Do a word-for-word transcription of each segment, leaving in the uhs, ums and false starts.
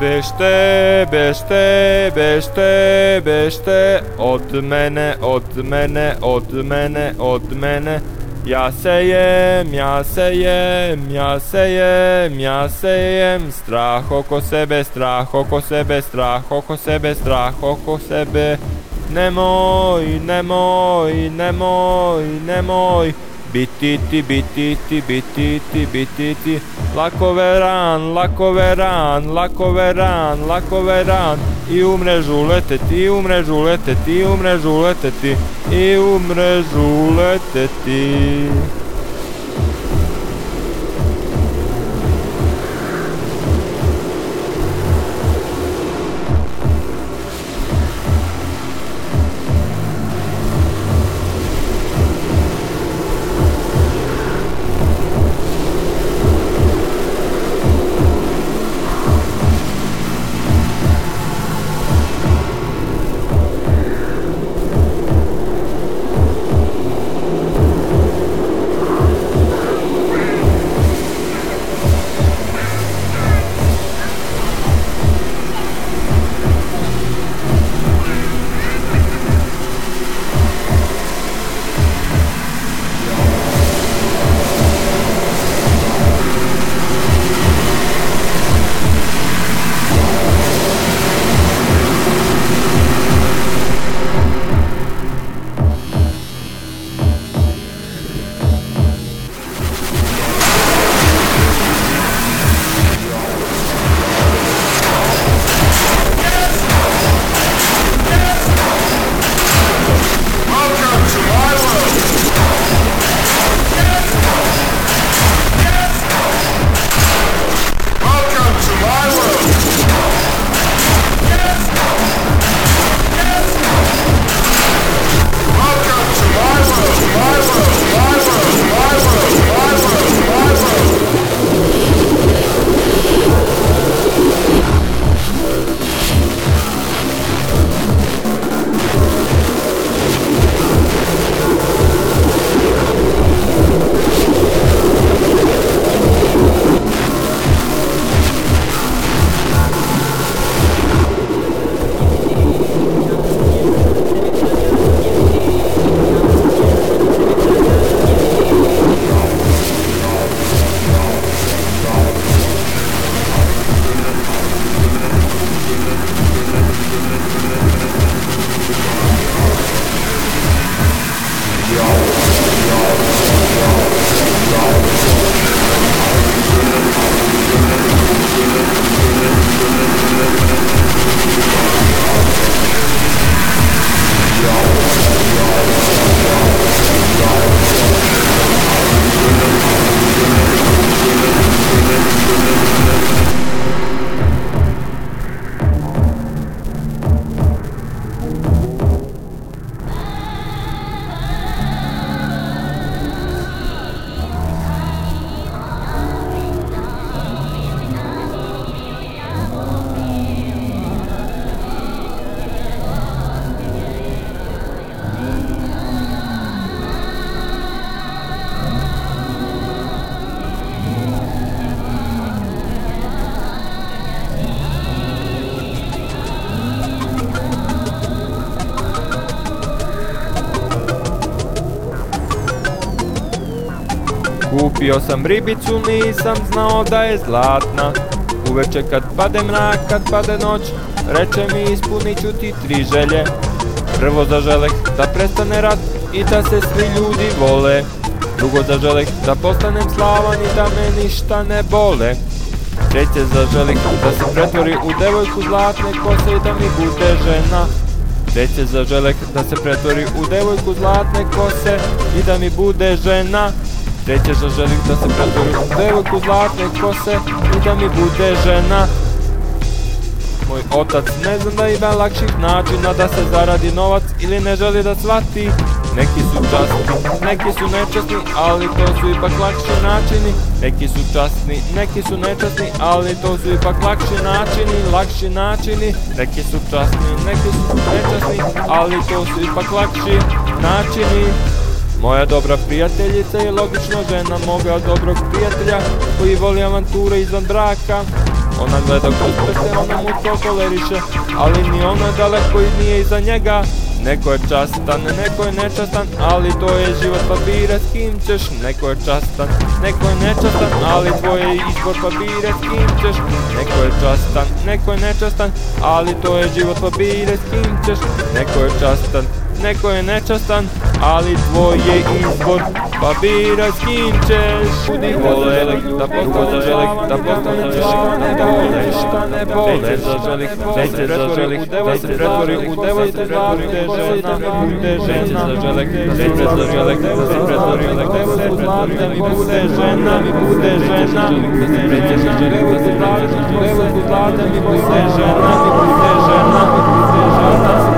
Bešte, bešte, bešte, bešte, od mene, od mene, od mene, od mene. Ja sejem, ja sejem, ja sejem, ja sejem. Strah oko sebe, strah oko sebe, strah oko sebe, strah oko sebe. Nemoj, nemoj, nemoj, nemoj. Biti ti, biti ti, biti ti, biti ti. Lako veran, lako veran, lako veran, lako veran. I u mrežu leteti, i u mrežu leteti, i u mrežu leteti, i u mrežu leteti. Kupio sam ribicu, nisam znao da je zlatna. Uveče kad pade mrak, kad pade noć, reče mi ispunit ću ti tri želje. Prvo zaželeh da prestane rat i da se svi ljudi vole. Drugo zaželeh da postanem slavan i da me ništa ne bole. Treće zaželeh da se pretvori u devojku zlatne kose i da mi bude žena. Treće zaželeh da se pretvori u devojku zlatne kose i da mi bude žena. Treće zaželim da se pretvori u devojku zlatne kose i da mi bude žena. Moj otac ne zna da ima lakših načina da se zaradi novac ili ne želi da shvati. Neki su časni, neki su nečasni, ali to su ipak lakši načini. Neki su časni, neki su nečasni, ali to su ipak lakši načini, lakši načini. Neki su časni, neki su nečasni, ali to su ipak lakši načini. Moja dobra prijateljica je logično žena moga dobrog prijatelja koji voli avanture izvan braka. Ona gleda kroz prste, ona mu to toleriše, ali ni ona daleko i nije iza njega. Neko je častan, neko je nečastan, ali to je život, pa biraj s kim ćeš. Neko je častan, neko je nečastan, ali tvoj je izbor, pa biraj s kim ćeš. Neko je častan, neko je nečastan, ali to je život, pa biraj s kim ćeš. Neko je častan, neko je nečastan, ali tvoj je izbor, pa biraj s kim ćeš. Budi volelik, da postane želik, da postane želik, ne boleš, ne boleš, zaželik, da se pretvori u devo, se pretvori u devo, se pretvori u žena, bude žena, zaželik, da se pretvori u devo, se pretvori u devo, se pretvori u bude žena, mi bude žena, da se pretvori u devo, se pretvori u devo, se pretvori mi bude žena, mi bude žena, mi bude žena.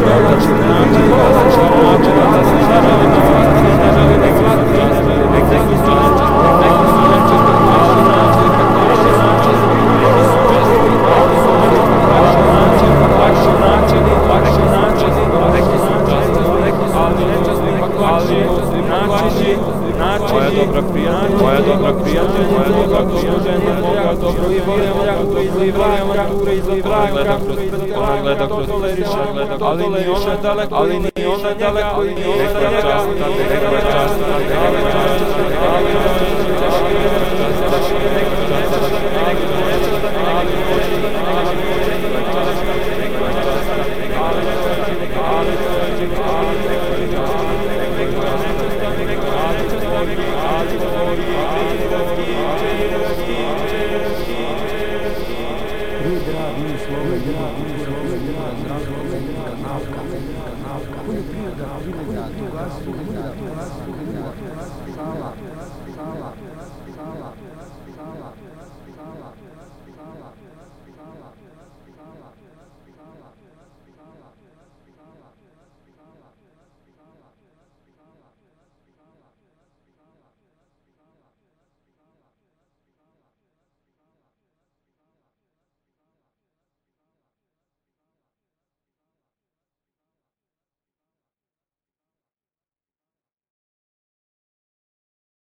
Moja dobra prijatelj, moja dobra prijatelj, moja dobra žena, moga dobro i volim, jako izlivam, kako izlivam, kako izlivam, gleda kroz toleriša, ali ni ona daleko, ali ni ona daleko i nije za njega, neka je časna, neka je časna, Шала, шала, шала.